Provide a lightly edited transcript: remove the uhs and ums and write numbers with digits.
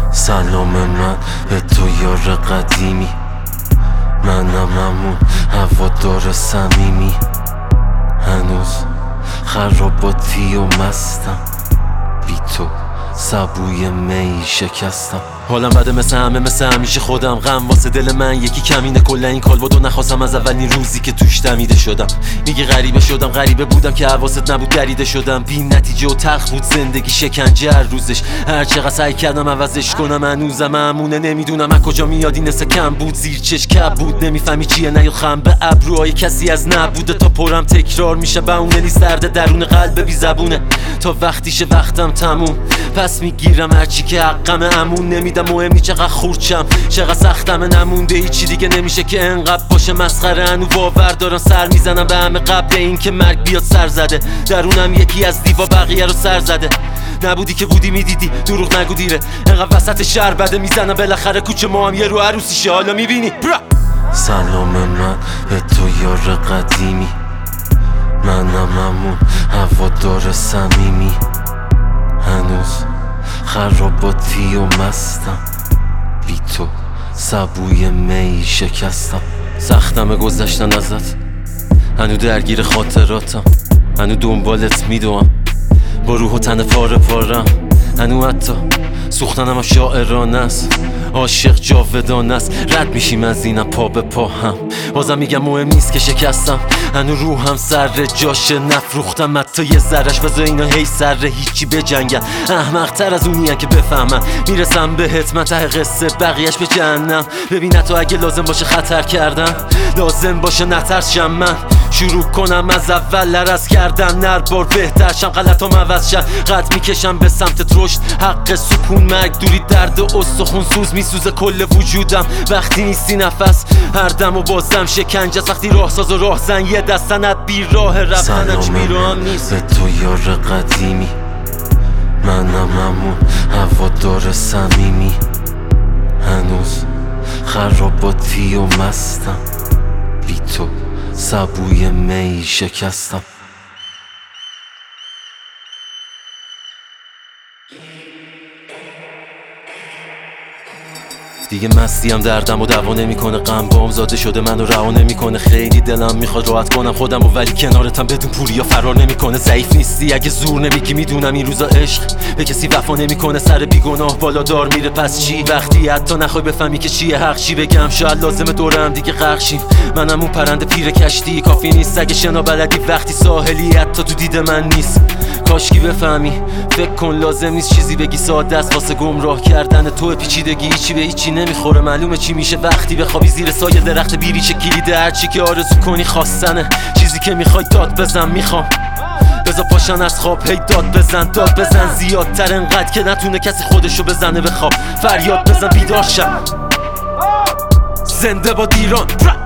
سلام من به تو یار قدیمی، منم همون هوادار صمیمی. هنوز خراباتی و مستم، بی تو سبوی می شکستم. حالم بده مثل همه، مثل همیشه خودم غم واسه دل من یکی کمینه. کلا این کالبدو نخواستم از اولین روزی که توش دمیده شدم. میگه غریبه شدم، غریبه بودم که حواست نبود، دریده شدم. بی نتیجه و تلخ بود زندگی، شکنجه هر روزش. هر چقدر سعی کردم عوضش کنم هنوزم همونه. نمیدونم از کجا میاد این حس کم بود، زیر چش کب بود. نمیفهمی چیه نیاد خم به ابروهای کسی از نبوده تا پرم تکرار میشه. بهونه نیست درد درون قلب بی زبونه. تا وقتیشه وقتم تموم، پس میگیرم هرچی که حقم امون. نمیدم مهم نی چقدر خورچم، چقدر سختم نمونده. هیچی دیگه نمیشه که انقدر باشه مسخره. هنو باور دارم سر میزنم به همه قبل این که مرگ بیاد سر زده. درونم یکی از دیوا بقیه رو سر زده. نبودی که بودی میدیدی، دروغ نگو دیره. انقدر وسط شهر بده میزنم بالاخره کوچه ما هم یه رو عروسیشه. حالا میبینی سلام من به تو یار قدیمی، منم همون هوادار صمیمی. هنوز خراباتی و مستم، بی تو سبوی می شکستم. سختم گذشتن ازت، هنو درگیر خاطراتم. هنو دنبالت میدوام با روح و تن پاره پارم. هنو حتی سوختنم شاعرانه است، عاشق جاودانه است. رد میشیم از اینم پا به پا هم. بازم میگم مهم نیست که شکستم، هنو روحم سر جاشه. نفروختم حتی یه ذرش، واسه اینا هی سر هیچی بجنگن. احمق تر از اونیه که بفهمن میرسم بهت من ته قصه، بقیهش به جهنم. ببین تو اگه لازم باشه خطر کردن، لازم باشه نترسم من. شروع کنم از اول لرز کردن، هر بار بهتر شم، غلطام عوض شم. قد میکشم به سمت رشد، حق سکون مرگ دوری، درد استخون سوز میسوزه کل وجودم. وقتی نیستی نفس هر دم و بازم شکنجه است. وقتی راه ساز و راه زن یه دستنت بی راه رفتنم چی میرام نیست. به تو یار قدیمی، منم همون هوادار صمیمی. هنوز خراباتی و مستم، بی تو سبوی می شکستم. دیگه مستیم دردم و دوا نمیکنه، غم بام زاده شده منو رها نمیکنه. خیلی دلم میخواد راحت کنم خودم و ولی کنارتم بدون پوریا فرار نمیکنه. ضعیف نیستی اگه زور نمیگی، میدونم این روزا عشق به کسی وفا نمیکنه. سر بیگناه بالا دار میره پس چی؟ وقتی حتی نخوای بفهمی که چیه حق، چی بگم شاید لازمه دورم دیگه غرق شیم. منم اون پرنده پیر کشتی، کافی نیست اگه شنا بلدی وقتی ساحلی حتی تو دید من نیست. کاشکی بفهمی، فکر کن لازم نیست چیزی بگی، ساده است واسه گمراه کردن تو پیچیدگی. هیچی به هیچی نمیخوره، معلومه چی میشه وقتی بخوابی زیر سایه درخت بیریچه. کلید هرچی که آرزو کنی خواستنه، چیزی که میخوای داد بزن. میخوام بذار پاشن از خواب، هی داد بزن، داد بزن زیادتر انقدر که نتونه کسی خودشو بزنه به خواب. فریاد بزن بیدار شم، زنده باد ایران.